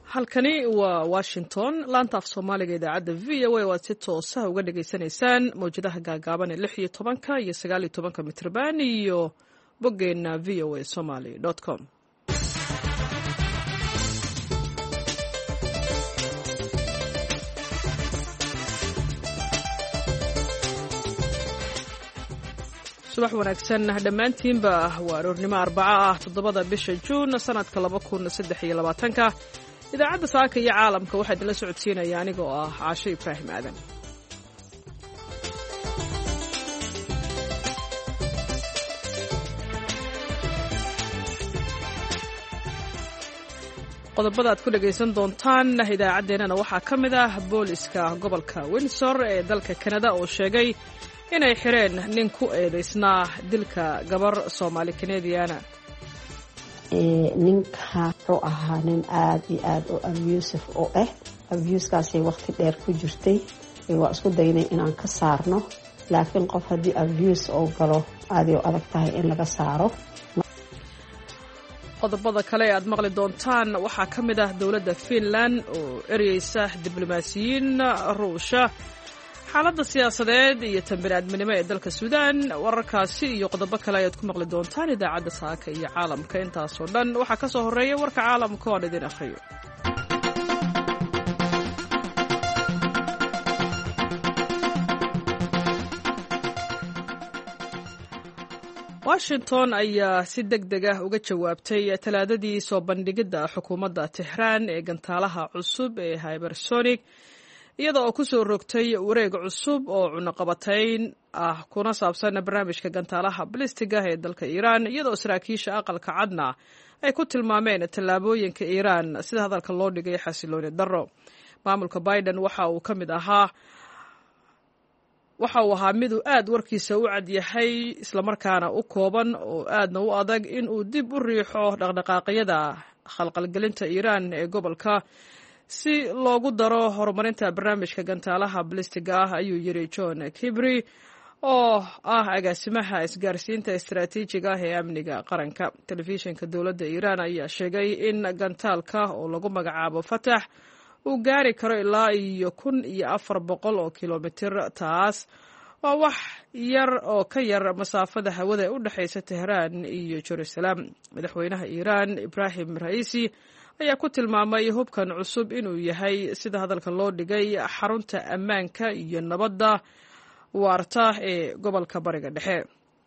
halkani waa Washington laanta af Soomaaliga idaacadda VOA waad si toos ah uga dhageysanaysaan mawjadaha gaagaaban ee 16 iyo 19 mitrban iyo boggeena voasomali.com. subax wanaagsan dhammaantiinba waa aroornimo Arbaca ah 7 bisha Juun sanadka 2023 idaacadda saaka iyo caalamka waxaa idinla socodsiinaya anigoo ah Caasho Ibraahim Aadan. qodobada aad ku dhagaysan doontaan idaacaddeenana waxaa ka mid ah booliska gobolka Windsor ee dalka Canada oo sheegay inay xireen nin ku eedaysnaa dilka gabar Soomaali Canadiana. ninka wuxuu ahaa nin aad iyo aad u abusive oo ah abuskaasi waqti dheer ku jirtay waa isku daynay inaan ka saarno laakiin qof haddii abuse oo galo aad u adag tahay in laga saaro. qodobada kale aad maqli doontaan waxaa ka mid ah dowladda Finland oo ereysa diblomaasiyiin Ruusha, xaaladda siyaasadeed iyo tanbini'aadminimo ee dalka Suudaan. wararkaasi iyo qodobo kale ayaad ku maqli doontaan idaacadda saaka iyo caalamka. intaasoo dhan waxaa ka soo horreeya warka caalamka oo aan idin akhriyo. Washington ayaa si degdeg ah uga jawaabtay talaadadii soo bandhigidda xukuumadda Tehran ee gantaalaha cusub ee hypersonic iyada oo ku soo rogtay wareeg cusub oo cunaqabatayn ah kuna saabsan barnaamijka gantaalaha balistiga ee dalka Iiraan, iyadoo saraakiisha aqalka cadna ay ku tilmaameen tallaabooyinka Iiraan sida hadalka loo dhigay xasilooni darro. maamulka Biden waxa uu ahaa mid uu aad warkiisa u cad yahay islamarkaana u kooban oo aadna u adag in uu dib u riixo dhaqdhaqaaqyada khalqalgelinta Iiraan ee gobolka si loogu daro horumarinta barnaamijka gantaalaha balistiga ah, ayuu yiri John Kirby oo ah agaasimaha isgaarsiinta istaraatiijiga ah ee amniga qaranka. telefishinka dowladda Iiraan ayaa sheegay in gantaalka oo lagu magacaabo Fatax uu gaari karo ilaa iyo 1400 oo kilomitir. taas waa wax yar oo ka yar masaafada hawada ee u dhaxaysa Tehran iyo Jerusalem. madaxweynaha Iiraan Ibrahim Raisi ayaa ku tilmaamay hubkan cusub inuu yahay sida hadalka loo dhigay xarunta ammaanka iyo nabadda waarta ee gobolka Bariga Dhexe.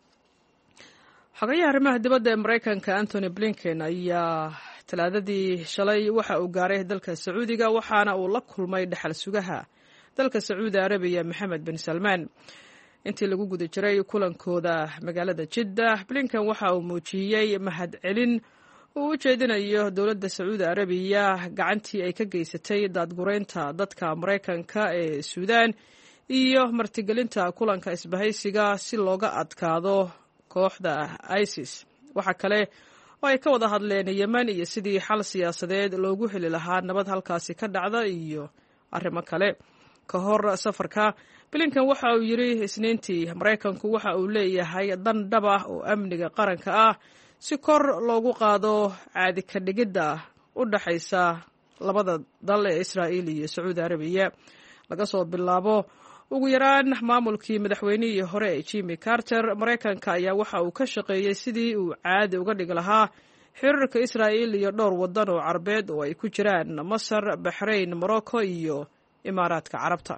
xogayaha arrimaha dibadda ee Mareykanka Anthony Blinken ayaa talaadadii shalay waxa uu gaaray dalka Sacuudiga waxaana uu la kulmay dhaxal sugaha dalka Sacuudi Arabiya Mohammed bin Salman. intii lagu guda jiray kulankooda magaalada Jeddah, Blinken waxa uu muujiyay mahadcelin uu u jeedinayo dowladda Sacuudi Arabiya gacantii ay ka geysatay daadgureynta dadka Mareykanka ee Suudaan iyo martigelinta kulanka isbahaysiga si looga adkaado kooxda ISIS. waxa kale oo ay ka wada hadleen Yemen iyo sidii xal siyaasadeed loogu heli lahaa nabad halkaasi ka dhacda iyo arrimo kale. ka hor safarka, Blinken waxa uu yiri Isniintii Mareykanku waxa uu leeyahay dan dhab ah oo amniga qaranka ah si kor loogu qaado caadi ka dhigidda u dhaxaysa labada dal ee Israa'iil iyo Sacuudi Arabiya. laga soo bilaabo ugu yaraan maamulkii madaxweynihii hore ee Jimmy Carter, Mareykanka ayaa waxa uu ka shaqeeyay sidii uu caadi uga dhigi lahaa xiriirka Israa'iil iyo dhowr wadan oo Carabeed oo ay ku jiraan Masar, Bahrain, Morocco iyo Imaaraadka Carabta.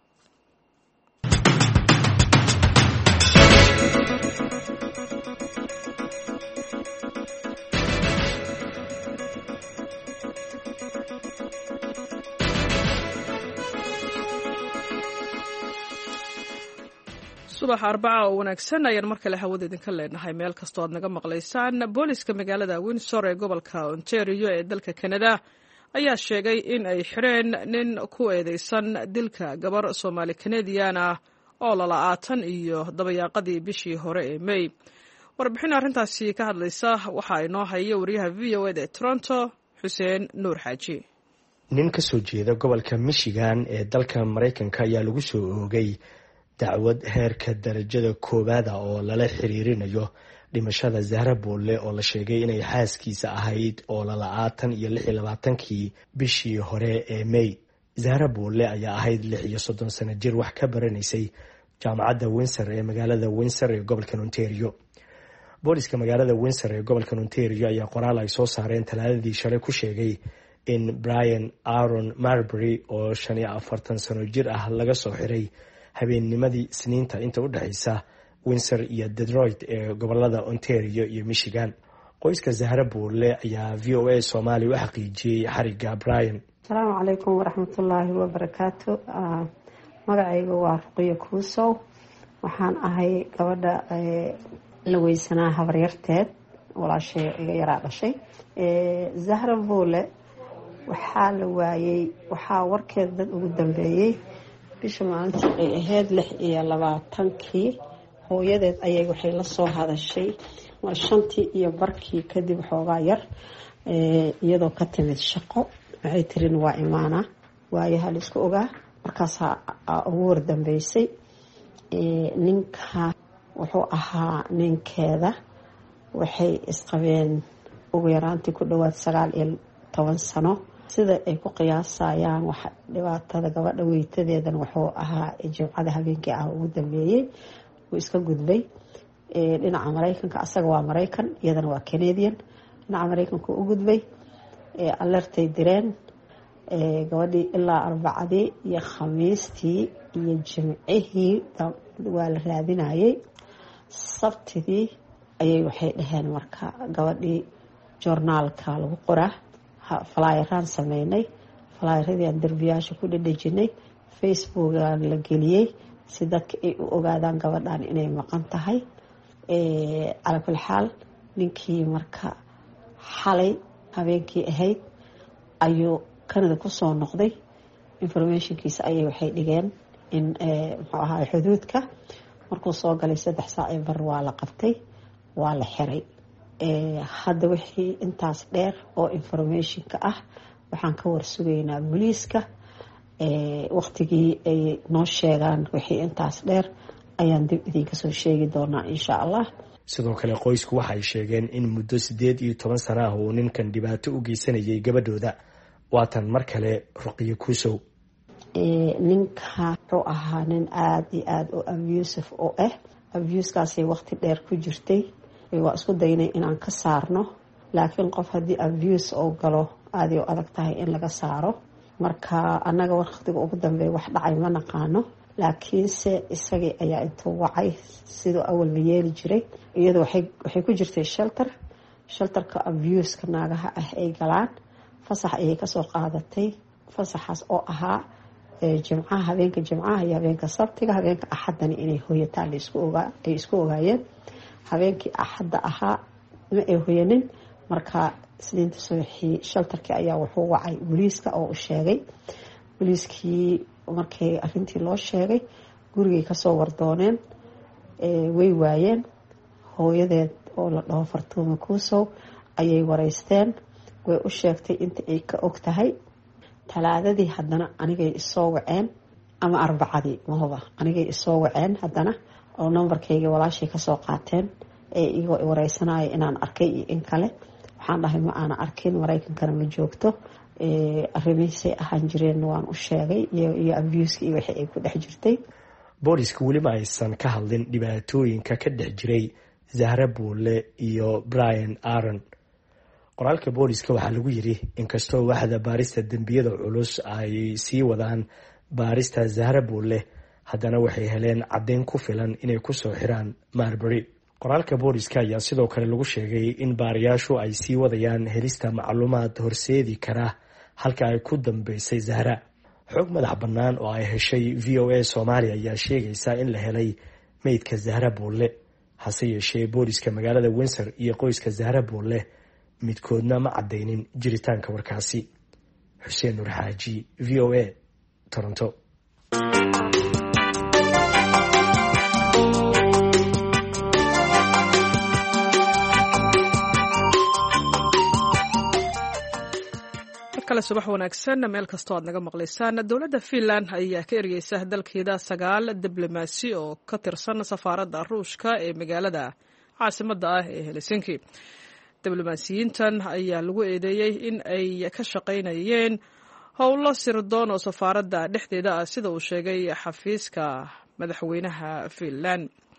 subax Arbaca oo wanaagsan ayaan mar kale hawada idinka leenahay meel kastoo aad naga maqlaysaan. booliska magaalada Windsor ee gobolka Ontario ee dalka Canada ayaa sheegay in ay xireen nin ku eedeysan dilka gabar Soomaali Canadian ah oo lala-aatan iyo dabayaaqadii bishii hore ee May. warbixin arrintaasi ka hadlaysa waxaa inoo haya wariyaha VOA ee Toronto Xuseen Nuur Xaaji. nin ka soo jeeda gobolka Michigan ee dalka Mareykanka ayaa lagu soo oogay dacwad heerka darajada koowaad oo lala xiriirinayo dhimashada Zahra Bulle oo la sheegay inay xaaskiisa ahayd oo la 26 bishii hore ee May. Zahra Bulle ayaa ahayd 36 sano jir wax ka baranaysay jaamacadda Windsor ee magaalada Windsor ee gobolka Ontario. Booliska magaalada Windsor ee gobolka Ontario ayaa qoraal ay soo saareen Talaadadii shalay ku sheegay in Brian Aaron Marbury oo 45 sano jir ah laga soo xiray habeennimadii Isniinta inta u dhaxaysa Windsor iyo Detroit ee gobolada Ontario iyo Michigan. Qoyska Zahra Bulle ayaa VOA Soomaali u xaqiijiyay xariga Brian. Asalaamu calaykum waraxmatullaahi wabarakaatu. Magacaygu waa Ruqiya Kuusow. Waxaan ahay gabadha la weysanaa habaryarteed walaashay iga yaraa dhashay. Zahra Bulle waxaa la waayay, waxaa warkeed dad ugu dambeeyay bisha maalintii ay ahayd 26 hooyadeed ayay waxay la soo hadashay waa 5:15 kadib xoogaa yar iyadoo ka timid shaqo. waxay tirin waa imaana waayaha la isku ogaa markaas ugu wardambeysay. ninka wuxuu ahaa ninkeeda, waxay isqabeen ugu yaraantii ku dhawaad 19 sano. sida ay ku qiyaasayaan waxa dhibaatada gabadha weytadeedan wuxuu ahaa jimcada habeenkii ah ugu dambeeyay. wuu iska gudbay dhinaca Mareykanka, asaga waa Mareykan iyadana waa Canadian. dhinaca Mareykanka u gudbay alertay direen gabadhii ilaa Arbacadii iyo Khamiistii iyo Jimcihii waa la raadinayay. Sabtidii ayay waxay dhaheen marka gabadhii journaalka lagu qoraa flyeraan sameynay, flyeradii aan darbiyaasha ku dhadhajinay, Facebook-aan la geliyay si dadka ay u ogaadaan gabadhan inay maqan tahay. cala kulli xaal ninkii marka xalay habeenkii ahayd ayuu Canada ku soo noqday. informationkiisa ayay waxay dhigeen in muxuu ahaa xuduudka markuu soo galay 3 saac bar waa la qabtay, waa la xiray. hadda wixii intaas dheer oo informationka ah waxaan ka warsugaynaa booliiska. waqtigii ay noo sheegaan wixii intaas dheer ayaan dib idinka soo sheegi doonaa insha Allah. sidoo kale qoysku waxay sheegeen in muddo 18 sano ah uu ninkan dhibaato u geysanayay gabadhooda. waatan mar kale Ruqiya Kuusow. ninka wuxuu ahaa nin aad iyo aad u abusive oo abusekaasi waqti dheer ku jirtay. waa isku daynay inaan ka saarno, laakiin qof haddii abuse oo galo aad ay u adag tahay in laga saaro. marka annaga waqtiga ugu dambeeya wax dhacay ma naqaano, laakiinse isagii ayaa intuu wacay sidoo awal la yeeli jiray. iyadoo waxay ku jirtay shelterka abuseka naagaha ah ay galaan. fasax ayay kasoo qaadatay, fasaxaas oo ahaa jimcaha, habeenka jimcaha iyo habeenka sabtiga, habeenka axadana inay hooyataan ay isku ogaayeen. habeenkii axadda ahaa ma ay hooyanin. marka Isniinta subaxii shelterkii ayaa wuxuu wacay booliiska oo u sheegay. booliiskii markay arrintii loo sheegay gurigay kasoo wardooneen, way waayeen. hooyadeed oo la dhaho Fartuuma Kuusow ayay wareysteen, way u sheegtay inta ay ka og tahay. Talaadadii haddana anigay isoo waceen, ama Arbacadii mahoba anigay isoo waceen haddana oo numbarkayga walaashay kasoo qaateen iyagoo wareysanaya inaan arkay iyo in kale. waxaan dhahay ma aana arkin, Mareykankana ma joogto. arrimihiisay ahaan jireen waan u sheegay iyo abuse iyo wixii ay ku dhex jirtay. booliska weli ma aysan ka hadlin dhibaatooyinka ka dhex jiray Zahra Bulle iyo Brian Aaron. qoraalka booliska waxaa lagu yiri inkastoo waaxda baarista dembiyada culus ay sii wadaan baarista Zahra Bulle, haddana waxay heleen caddeyn ku filan inay ku soo xiraan Marbury. qoraalka booliska ayaa sidoo kale lagu sheegay in baarayaashu ay sii wadayaan helista macluumaad horseedi kara halka ay ku dambeysay Zahra. xog madax bannaan oo ay heshay VOA Soomaali ayaa sheegaysa in la helay meydka Zahra Bulle. hase yeeshee booliska magaalada Windsor iyo qoyska Zahra Bulle midkoodna ma caddeynin jiritaanka warkaasi. Xuseen Nur Xaaji, VOA, Toronto. kale subax wanaagsan meel kastoo aad naga maqlaysaan. dowladda Finland ayaa ka ergeysa dalkeeda 9 diblomaasi oo ka tirsan safaaradda Ruushka ee magaalada caasimadda ah ee helsinki diblomaasiyiintan ayaa lagu eedeeyey in ay ka shaqaynayeen howlo sirdoon oo safaaradda dhexdeeda ah sida uu sheegay xafiiska madaxweynaha Finland.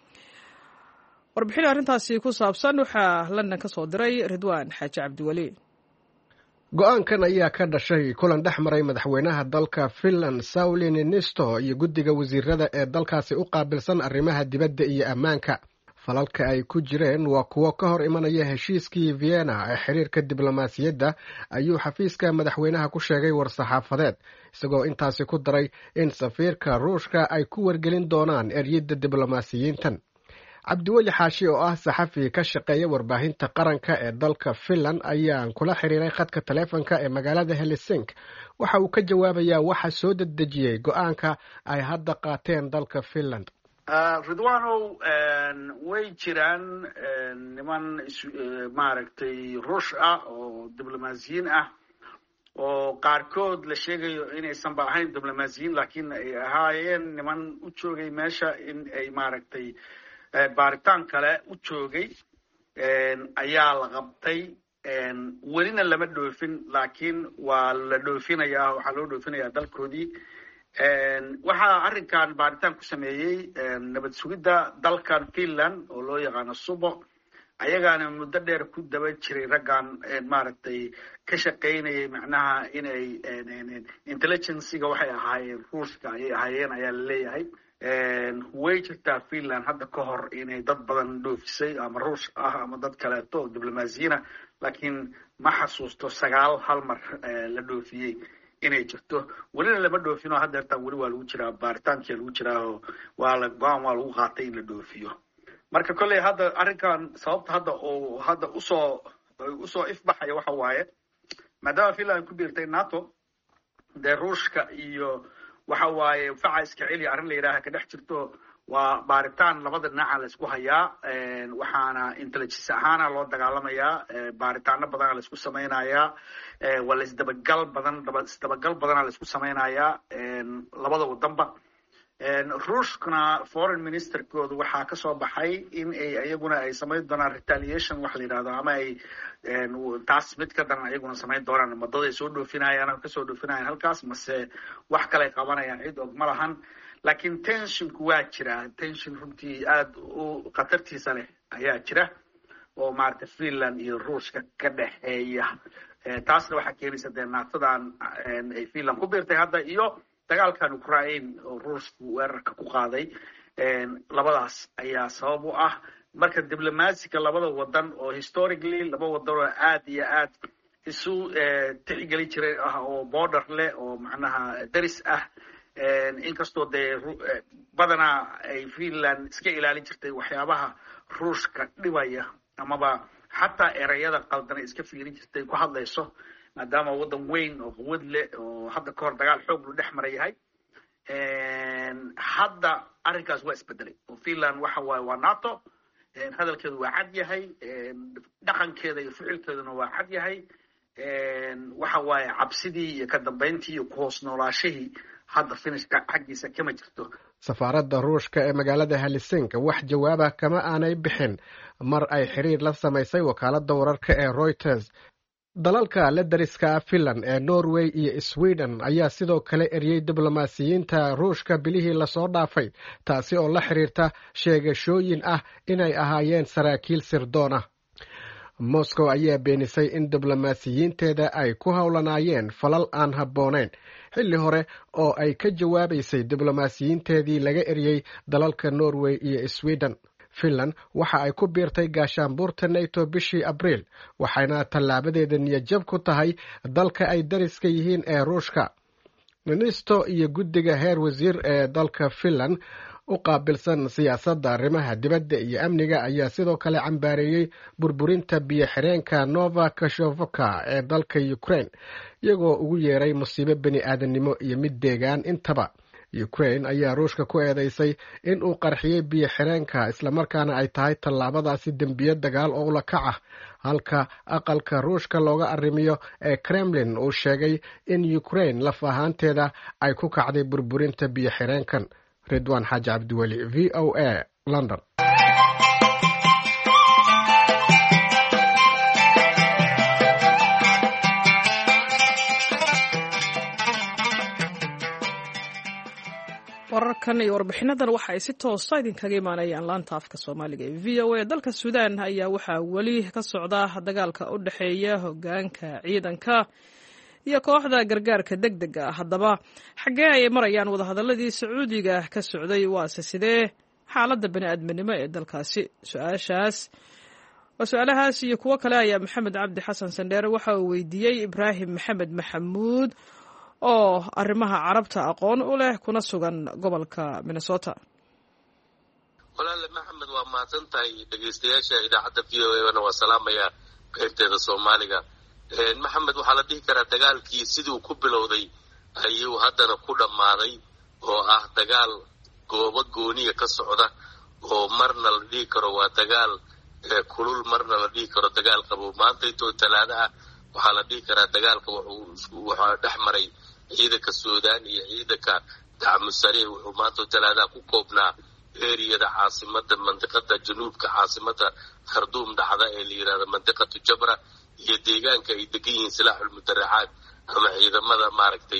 warbixin arrintaasi ku saabsan waxaa London ka soo diray Ridwaan Xaaji Cabdiwali. go-aankan ayaa ka dhashay kulan dhex maray madaxweynaha dalka Finland Sauli Niinisto iyo guddiga wasiirada ee dalkaasi u qaabilsan arrimaha dibadda iyo ammaanka. falalka ay ku jireen waa kuwo ka hor imanaya heshiiskii Vienna ee xiriirka diblomaasiyadda, ayuu xafiiska madaxweynaha ku sheegay war-saxaafadeed, isagoo intaasi ku daray in safiirka Ruushka ay ku wargelin doonaan eryada diblomaasiyiintan. Cabdiweli Xaashi oo ah saxafi ka shaqeeya warbaahinta qaranka ee dalka Finland ayaan kula xiriiray khadka taleefanka ee magaalada Helsinki. waxa uu ka jawaabayaa waxa soo dedejiyey go-aanka ay hadda qaateen dalka Finland. Ridwaanow, way jiraan niman maaragtay Ruush ah oo diblomaasiyiin ah oo qaarkood la sheegayo inaysan ba ahayn diblomaasiyiin laakiin ay ahaayeen niman u joogay meesha in ay maaragtay baaritaan kale u joogay ayaa la qabtay. welina lama dhoofin laakiin waa la dhoofinayaa, waxaa loo dhoofinayaa dalkoodii. waxaa arrinkan baaritaan ku sameeyey nabad sugidda dalkan Finland oo loo yaqaano Subo. ayagaana muddo dheer ku daba jiray raggan maaragtay ka shaqaynayay macnaha inay intelligencega waxay ahaayeen Ruushka ayay ahaayeen ayaa la leeyahay. way jirtaa Finland hadda ka hor inay dad badan dhoofisay ama Ruush ah ama dad kaleeto oo diblomaasiyiina, laakiin ma xasuusto 9 hal mar la dhoofiyey inay jirto. welina lama dhoofino haddeertaan weli waa lagu jiraa baaritaankii lagu jiraa oo waa lagu qaatay in la dhoofiyo. marka kolley hadda arrinkan sababta hadda usoo ifbaxaya waxa waaye maadaama Finland ku biirtay NATO, dee Ruushka iyo waxa waaye faca iska celi arrin la yidhaaha ka dhex jirto. waa baaritaan labada dhinaca la isku hayaa, waxaana intelligence ahaana loo dagaalamayaa, baaritaano badana la isku samaynayaa, waa isdabagal badana la isku samaynayaa labada wadanba. Ruushkana foreign ministerkoodu waxaa ka soo baxay in ayaguna ay samayn doonaan retaliation wax la yidhaahdo, ama ay taas mid ka daran ayaguna samayn doonaan. madaday soo dhoofinayaan ama kasoo dhoofinayaan halkaas, mase wax kale qabanayaan cid og ma lahan. laakiin tensionku waa jira, tension runtii aad u khatartiisa leh ayaa jira oo maaragtay Finland iyo Ruushka ka dhexeeya. taasna waxaa keenaysa dee naatadan ay Finland ku biirtay hadda iyo dagaalkan Ukraine oo Ruushku weerarka ku qaaday. labadaas ayaa sabab u ah. marka diblomaasiga labada wadan oo historically laba wadan oo aad iyo aad isu tixgeli jiray ah oo border leh oo macnaha daris ah, inkastoo dee badanaa ay Finland iska ilaalin jirtay waxyaabaha Ruushka dhibaya amaba xataa erayada qaldan iska fiirin jirtay ku hadlayso, maadaama wadan weyn oo quwad leh oo hadda ka hor dagaal xoog lu dhex maray yahay. hadda arrinkaas waa isbedelay oo Finland waxa waaye waa NATO, hadalkeedu waa cad yahay, dhaqankeeda iyo ficilkeeduna waa cad yahay. waxa waaye cabsidii iyo ka dambeyntii iyo ku hoos noolaashihii hadda Finishka xaggiisa kama jirto. safaaradda Ruushka ee magaalada Helsinki wax jawaaba kama aanay bixin mar ay xiriir la samaysay wakaaladda wararka ee Reuters. dalalka la dariska Finland ee Norway iyo Sweden ayaa sidoo kale eryay diblomaasiyiinta Ruushka bilihii lasoo dhaafay, taasi oo la xiriirta sheegashooyin ah inay ahaayeen saraakiil sirdoon ah. Moscow ayaa beenisay in diblomaasiyiinteeda ay ku howlanaayeen falal aan habboonayn xilli hore oo ay ka jawaabaysay diblomaasiyiinteedii laga eryay dalalka Norway iyo Sweden. Finland waxa ay ku biirtay gaashaanbuurta NATO bishii Abriil, waxayna tallaabadeeda niyadjab ku tahay dalka ay dariska yihiin ee Ruushka. Niinisto iyo guddiga heer wasiir ee dalka Finland u qaabilsan siyaasadda arrimaha dibadda iyo amniga ayaa sidoo kale cambaareeyey burburinta biyo-xireenka Nova Kashevka ee dalka Ukraine, iyagoo ugu yeeray musiibo bani aadamnimo iyo mid deegaan intaba. Ukraine ayaa Ruushka ku eedeysay in uu qarxiyey biyo-xireenka, islamarkaana ay tahay tallaabadaasi dembiyo dagaal oo ula kac ah, halka aqalka Ruushka looga arrimiyo ee Kremlin uu sheegay in Ukraine laf ahaanteeda ay ku kacday burburinta biyo-xireenkan. Ridwaan Xaaji Cabdiweli, VOA, London. wararkan iyo warbixinadan waxa ay si toosa idinkaga imaanayaan laanta afka soomaaliga ee v o a. dalka suudaan ayaa waxaa weli ka socda dagaalka u dhexeeya hogaanka ciidanka iyo kooxda gargaarka degdega ah. haddaba xaggee ay marayaan wadahadaladii sacuudiga ka socday, waase sidee xaaladda bani'aadminimo ee dalkaasi? su-aalahaas iyo kuwo kale ayaa maxamed cabdi xasan sandheere waxa uu weydiiyey ibraahim maxamed maxamuud oo arrimaha carabta aqoon u leh kuna sugan gobolka Minnesota. walaale maxamed, waa mahadsan tahay. dhegeystayaasha idaacadda v o a-na waa salaamaya qaybteeda soomaaliga. maxamed, waxaa la dhihi karaa dagaalkii siduu ku bilowday ayuu haddana ku dhammaaday, oo ah dagaal goobo gooniya ka socda, oo marna la dhihi karo waa dagaal kulul, marna la dhihi karo dagaal qabow. maanta intoo talaado ah waxaa la dhihi karaa dagaalka waxaa dhex maray ciidanka suudaan iyo ciidanka dacmu sariic. wuxuu maanta talaadaha ku koobnaa eriyada caasimada mandiqada januubka caasimada kharduum dhacda ee la yidhahdo mandiqatu jabra, iyo deegaanka ay degan yihiin silaaxulmudaracaad ama ciidamada maaragtay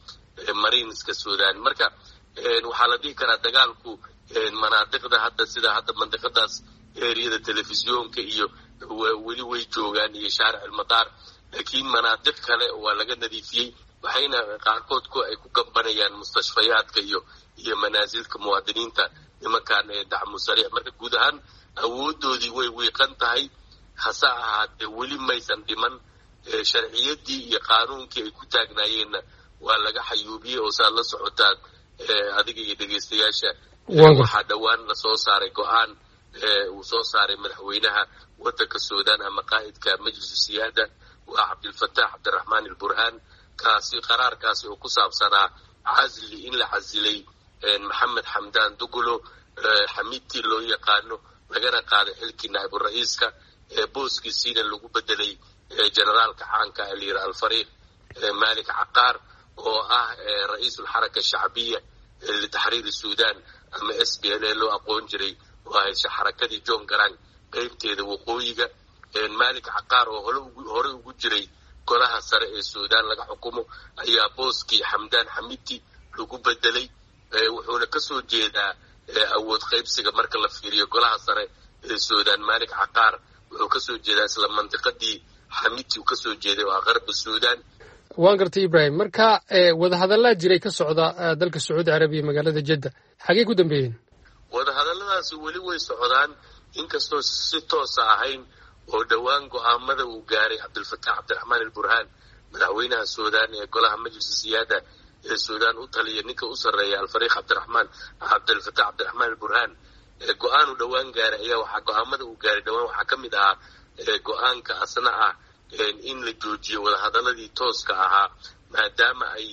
mariinska suudaan. marka waxaa la dhihi karaa dagaalku manaadiqda hadda sida hadda mandiqadaas eriyada telefisyoonka iyo weli way joogaan iyo shaaric almadaar, laakiin manaadiq kale waa laga nadiifiyey. waxayna qaarkood ay ku gambanayaan mustashfayaadka iyo manaasilka muwaadiniinta nimankan dacmu sariic. marka guud ahaan awoodoodii way wiiqan tahay, hase ahaatee weli maysan dhiman. sharciyadii iyo qaanuunkii ay ku taagnaayeenna waa laga xayuubiyey, oo saad la socotaan adiga iyo dhegaystayaasha. waxaa dhowaan la soo saaray go-aan uu soo saaray madaxweynaha wadanka suudaan ama qaa'idka majlisu siyaada waa cabdilfataax cabdiraxmaan alburhaan. qaraarkaasi oo ku saabsanaa casli in la casilay maxamed xamdaan dugulo xamiidtii loo yaqaano, lagana qaaday xilkii naa'ibu-ra'iiska, booskiisiina lagu bedelay generaalka caanka aliir alfariiq malik caqaar oo ah ra-iisulxaraka shacbiya litaxriiri suudaan ama s b l loo aqoon jiray, oo ahayd xarakadii john garang qaybteeda waqooyiga. malik caqaar oo hore ugu jiray golaha sare ee suudaan laga xukumo ayaa booskii xamdaan xamiidti lagu bedelay. wuxuuna kasoo jeedaa awood qaybsiga marka la fiiriyo golaha sare ee suudaan. malik caqaar wuxuu kasoo jeedaa isla mandiqadii xamiidti uu kasoo jeeday oo ah qarba suudaan. waan gartay ibrahim. marka wadahadallaa jiray ka socda dalka sacuudi carabiya magaalada jedda, xagee ku dambeeyeen? wadahadalladaasi weli way socdaan, inkastoo si toosa ahayn, oo dhowaan go-aamada uu gaaray cabdilfataax cabdiraxmaan alburhaan madaxweynaha suudaan ee golaha majlisu siyaada ee suudaan u taliya ninka u sarreeya alfariiq cabdilfataax cabdiraxmaan alburhaan. go-aanu dhowaan gaaray ayaa waxaa go-aamada uu gaaray dhowaan waxaa ka mid ahaa go-aanka asna ah in la joojiyo wadahadaladii tooska ahaa, maadaama ay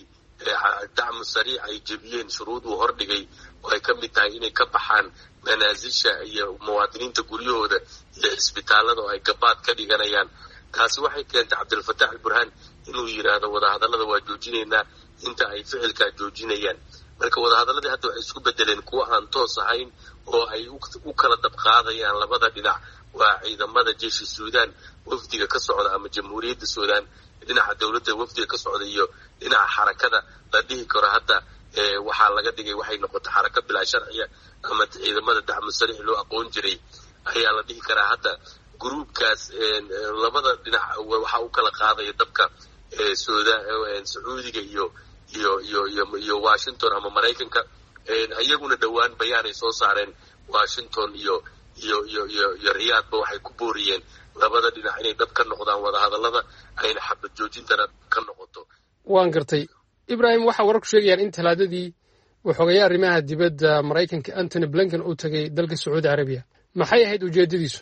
dacmu sariic ay jebiyeen shuruud uu hordhigay, oo ay ka mid tahay inay ka baxaan manaasisha iyo muwaadiniinta guryahooda iyo cisbitaalada oo ay gabaad ka dhiganayaan. taasi waxay keentay cabdilfataax alburhaan inuu yidhaahdo wadahadallada waa joojinaynaa inta ay ficilkaa joojinayaan. marka wadahadaladii hadda waxay isku bedeleen kuwa aan toos ahayn, oo ay u kala dabqaadayaan labada dhinac. waa ciidamada jeeshi suudaan wafdiga ka socda ama jamhuuriyadda suudaan dhinaca dowladda wafdiga ka socda, iyo dhinaca xarakada la dhihi karo hadda waxaa laga dhigay waxay noqotay xaraka bilaa sharciya ama ciidamada dacmu sariix loo aqoon jiray ayaa la dhihi karaa. hadda gruubkaas labada dhinac waxaa u kala qaadaya dabka sacuudiga iyo washington ama maraykanka. iyaguna dhowaan bayaanay soo saareen washington iyo riyaadba waxay ku booriyeen labada dhinac inay dab ka noqdaan wadahadallada, ayna xabad joojintana ka noqoto. waan gartay ibrahim. waxaa warar ku sheegayaan in talaadadii waxoogaya arrimaha dibadda maraykanka antony blinken uu tagay dalka sacuudi carabiya. maxay ahayd ujeedadiisu?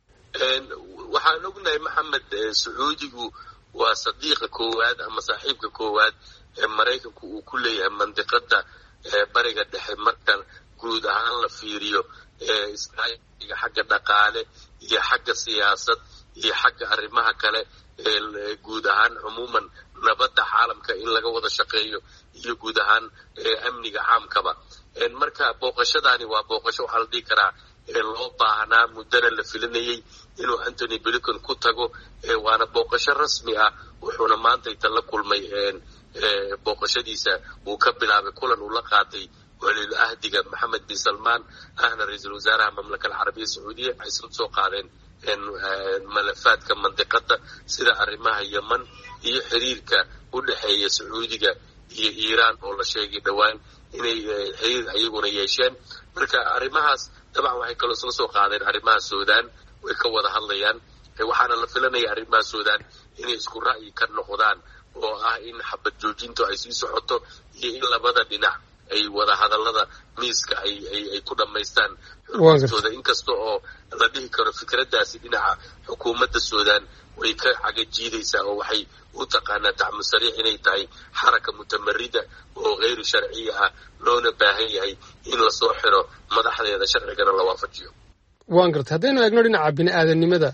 waxaan ognahay maxamed, sacuudigu waa sadiiqa koowaad ama saaxiibka koowaad ee maraykanku uu ku leeyahay mandiqada bariga dhexe. marka guud ahaan la fiiriyo iskaashiga xagga dhaqaale iyo xagga siyaasad iyo xagga arrimaha kale guud ahaan cumuuman nabadda caalamka in laga wada shaqeeyo iyo guud ahaan amniga caamkaba. marka booqashadaani waa booqasho waxaa la dhihi karaa loo baahnaa, muddana la filinayay inuu antony blinken ku tago. waana booqasho rasmi ah. wuxuuna maanta inta la kulmay booqashadiisa uu ka bilaabay kulan uu la qaatay waliil ahdiga Maxamed bin Salmaan ahna ra'iisul wasaaraha mamlakada Carabiga Sacuudiga ay soo qaadeen malafaadka mandiqada sida arrimaha Yemen iyo xiriirka u dhaxeeya Sacuudiga iyo Iiraan oo la sheegay dhawaan inay xiriir ayaguna yeesheen marka arrimahaas dabcan waxay kala soo qaadeen arrimaha Suudaan way ka wada hadlayaan waxaana la filanaya arrimaha Suudaan inay isku ra'yi ka noqdaan oo ah in xabad joojintu ay sii socoto iyo in labada dhinac ay wada hadallada miiska ay ku dhamaystaan xukuumadooda inkasta oo la dhihi karo fikradaasi dhinaca xukuumadda Suudaan way ka cagajiidaysaa oo waxay u taqaanaa dacmo sariix inay tahay xaraka mutamarrida oo غير sharciya ah loona baahan yahay in la soo xiro madaxdeeda sharcigana la waafajiyo waan gartay haddaynu eegno dhinaca bini'aadanimada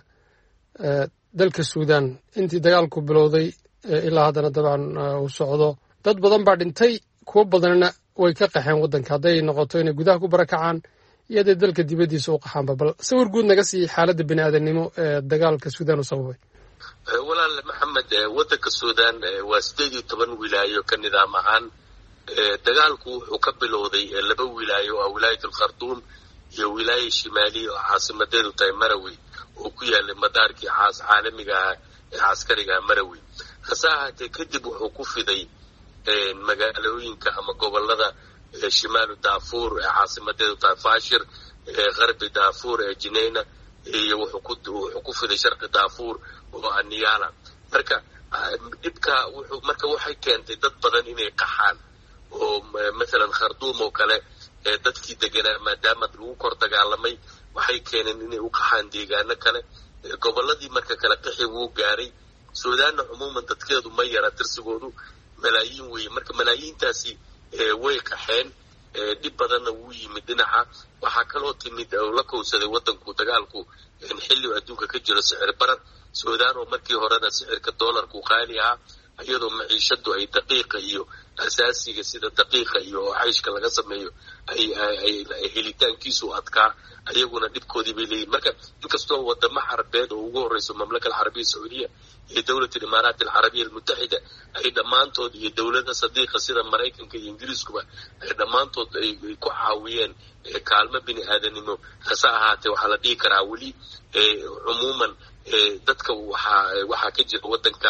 dalka Suudaan intii dagaalku bilowday ilaa haddana dabcan uu socdo dad badan baa dhintay kuwa badanna way ka qaxeen waddanka hadday noqoto inay gudaha ku barakacaan iyo hadday dalka dibaddiisa u qaxaanba bal sawir guud naga sii xaaladda bini'aadanimo ee dagaalka Suudaan u sababay walaal Maxamed waddanka Suudaan waa 18 wilaayo ka nidaam ahaan dagaalku wuxuu ka bilowday laba wilaayo oo wilaayatul Khartoum iyo wilaaya shimaali oo caasimadeedu tahay Marawi oo ku yaala madaarkii caalamiga ah ee askariga Marawi hasaahate kadib wuxuu ku fiday magaalooyinka ama gobolada shimaalu Darfur ee caasimadeedu tahay Fashir garbi Darfur ee Jineena iyo wuxuu ku fiday sharqi Darfur oo Aniyala marka dibka waxay keentay dad badan inay qaxaan oo mesela Khartoum oo kale dadkii deganaa maadaama lagu kor dagaalamay waxay keeneen inay u qaxaan deegaano kale goboladii marka kale qixi wuu gaaray Suudaanna umuuman dadkeedu ma yara tirsigoodu malaayiin weeye marka malaayiintaasi way qaxeen dib badanna wuu yimid dhinaca waxaa kaloo timid oo la kowsaday waddanku dagaalku in xilli adduunka ka jiro sicir barar Suudaan oo markii horena sicirka doolarku qaali ah iyadoo maciishadu ay daqiiqa iyo asaasiga sida daqiiqa iyo cayshka laga sameeyo ay helitaankiisu adkaa ayaguna dibkoodii bay leeyihiin marka inkastoo wadamo carabeed oo ugu horeyso mamlakada Carabiga Sacuudiga iyo dawladda Imaaraadka Carabiga Mutaxida ay dhamaantood iyo dawladda sadiiqa sida Mareykanka iyo Ingiriiskuba ay dhamaantood ay ku caawiyeen kaalmo bini'aadanimo hase ahaatee waxaa la dhihi karaa weli umuuman dadka waxaa ka jira waddanka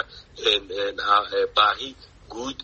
baahi guud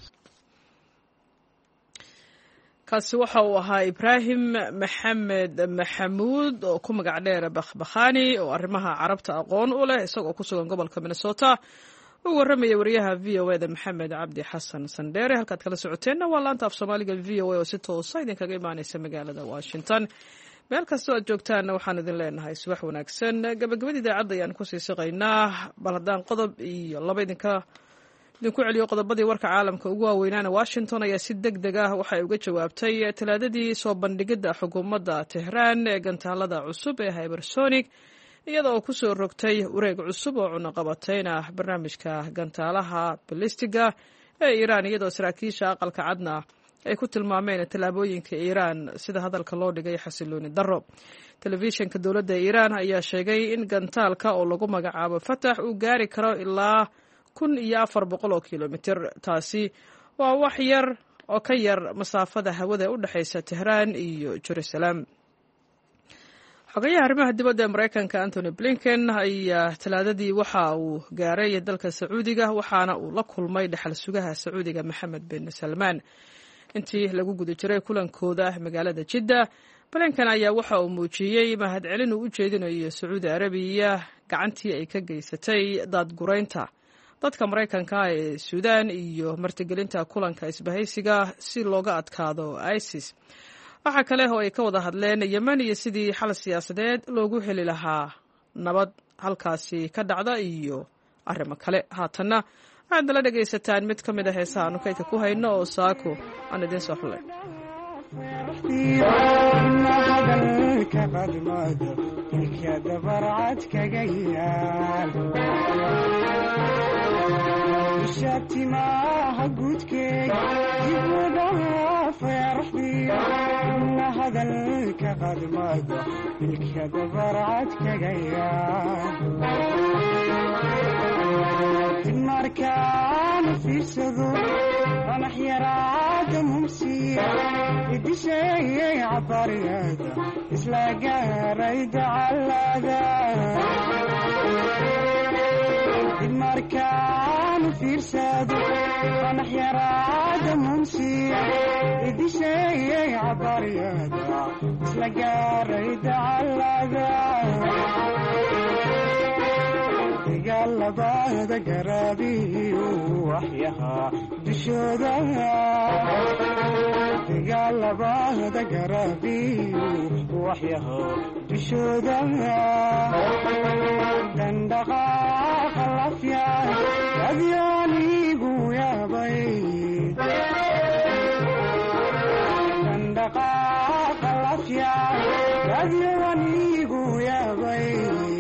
kaasi waxa uu ahaa Ibraahim Maxamed Maxamuud oo ku magac dheer Bakhbakhani oo arrimaha carabta aqoon u leh isagoo ku sugan gobolka Minnesota uu waramaya wariyaha VOA-da Maxamed Cabdi Xasan Sandheere halkaad kala socoteenna waa laanta af Soomaaliga VOA oo si toos ah idinkaga imaanaysa magaalada Washington meel kastoo aad joogtaanna waxaan idin leenahay subax wanaagsan gabagabada idaacadda ayaan ku sii shaqaynaa bal haddaan qodob iyo laba idinku celiyo qodobadii warka caalamka ugu waaweynaana Washington ayaa si degdeg ah waxay uga jawaabtay talaadadii soo bandhigidda xukuumadda Tehran ee gantaalada cusub ee hypersonic iyada oo ku soo rogtay wareeg cusub oo cunaqabatayna barnaamijka gantaalaha balistiga ee Iiraan iyadoo saraakiisha aqalka cadna ay ku tilmaameen tallaabooyinka Iiraan sida hadalka loo dhigay xasilooni darro telefishinka dowladda Iiraan ayaa sheegay in gantaalka oo lagu magacaabo Fatah uu gaari karo ilaa 1400 kilomitir taasi waa wax yar oo ka yar masaafada hawada u dhaxaysa Tehran iyo Jerusalem xogayaha arrimaha dibadda ee Mareykanka Anthony Blinken ayaa talaadadii waxa uu gaaray dalka Sacuudiga waxaana uu la kulmay dhaxal sugaha Sacuudiga Maxamed bin Salmaan intii lagu guda jiray kulankooda magaalada Jeddah Blinken ayaa waxa uu muujiyay mahadcelin uu u jeedinayo Sacuudi Arabiya gacantii ay ka geysatay daadgureynta dadka Mareykanka ee Suudaan iyo martigelinta kulanka isbahaysiga si looga adkaado ISIS waxa kale oo ay ka wada hadleen Yemen iyo sidii xal siyaasadeed loogu heli lahaa nabad halkaasi ka dhacda iyo arrimo kale haatanna waxaad la dhagaysataan mid ka mid ah heesaha aanu kaydka ku hayno oo saako aan idin soo xulay شاتماها قدكي يبغاها فرحبي إن هذا الكقد ماذا بالكذا برعتك جيان المركان في صدور أنا حيرات marsiya idisheeyay cabaryada isla gaaray dacalada dib markaanu fiirsado qanax yaraada mumsiya idisheeyay cabaryada isla gaaray dacalada dagaalabada garaabiyu waxyahaa dushooda dagaalabada garaabiyu waxyahaa dushooda dandhaqaaqa lafya adyaanigu yaabay dandhaqaaqa lafya adyaanigu yaabay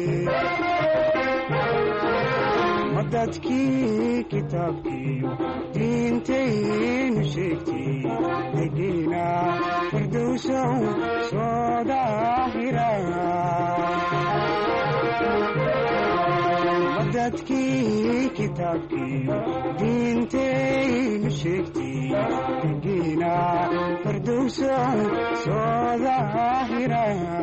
dadkii kitaabkiiyo diintaynu sheegtay degiina firdowsow soo daahira dadkii kitaabkiiyo diintaynu sheegtay degiina firdowsow soo daahira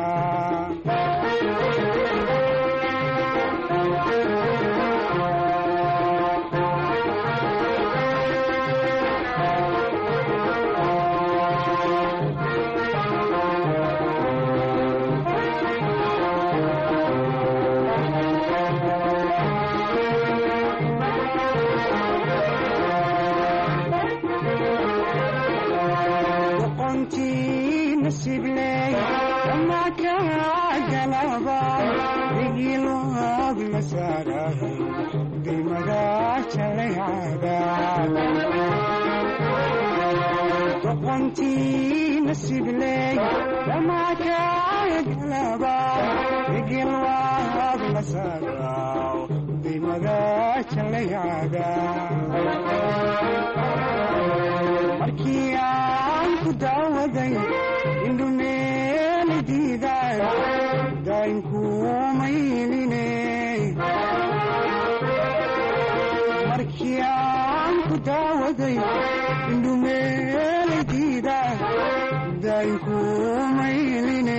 nasibley ama kagalaba igiloob masaaray dimada jalaycada doqontii nasibley ama kagalaba igiloob masaaray dimada jalaycada markii aan ku daawaday indhumeeli diiday daynkuumayline markii aan ku daawaday indhumeeli diiday daynkuumayline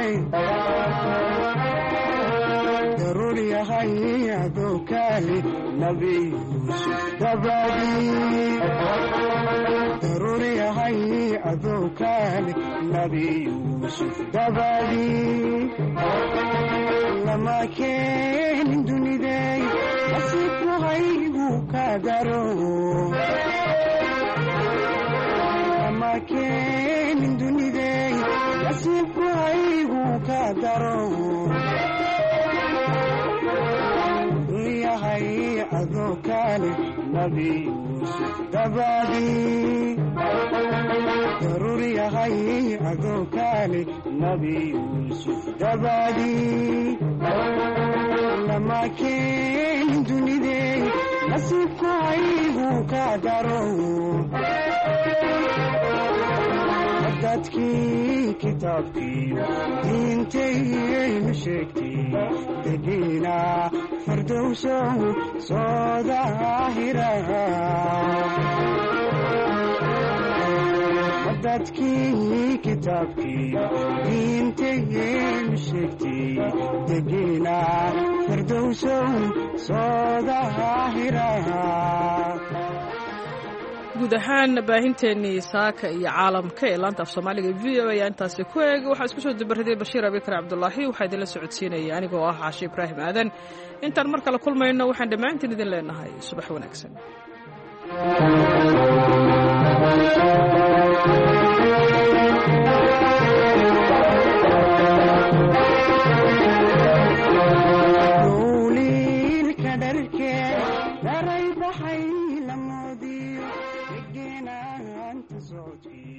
daruur yahay adoo kaali nabi yuusuf dabadii daruur yahay adoo kaali nabi yuusuf dabadii lama keenin dunidey nasiibku haygu ka daro lama keenin dunidey nasiibku haygu ka daro yahay adoo kaali nabi yuusuf dabadii daruur yahay adoo kaali nabi yuusuf dabadii lama keenin dunidey nasiibku haygu ka daro dadkii kitaabkiiyo diintaynu sheegtay degiina firdowsow soo daahira dadkii kitaabkiiyo diintaynu sheegtay degiina firdowsow soo daahira guud ahaan baahinteennii saaka iyo caalamka ee laanta af soomaaliga v o ayaa intaasi ku eeg waxaa isku soo dubaraday bashiir abikar cabdulaahi waxaa idinla socodsiinaya anigoo ah caashi ibraahim aadan intaan mar kale kulmayno waxaan dhammaantiin idin leenahay subax wanaagsan dowliilka dharkee daray baxay la moodiyo degenaanta socodkii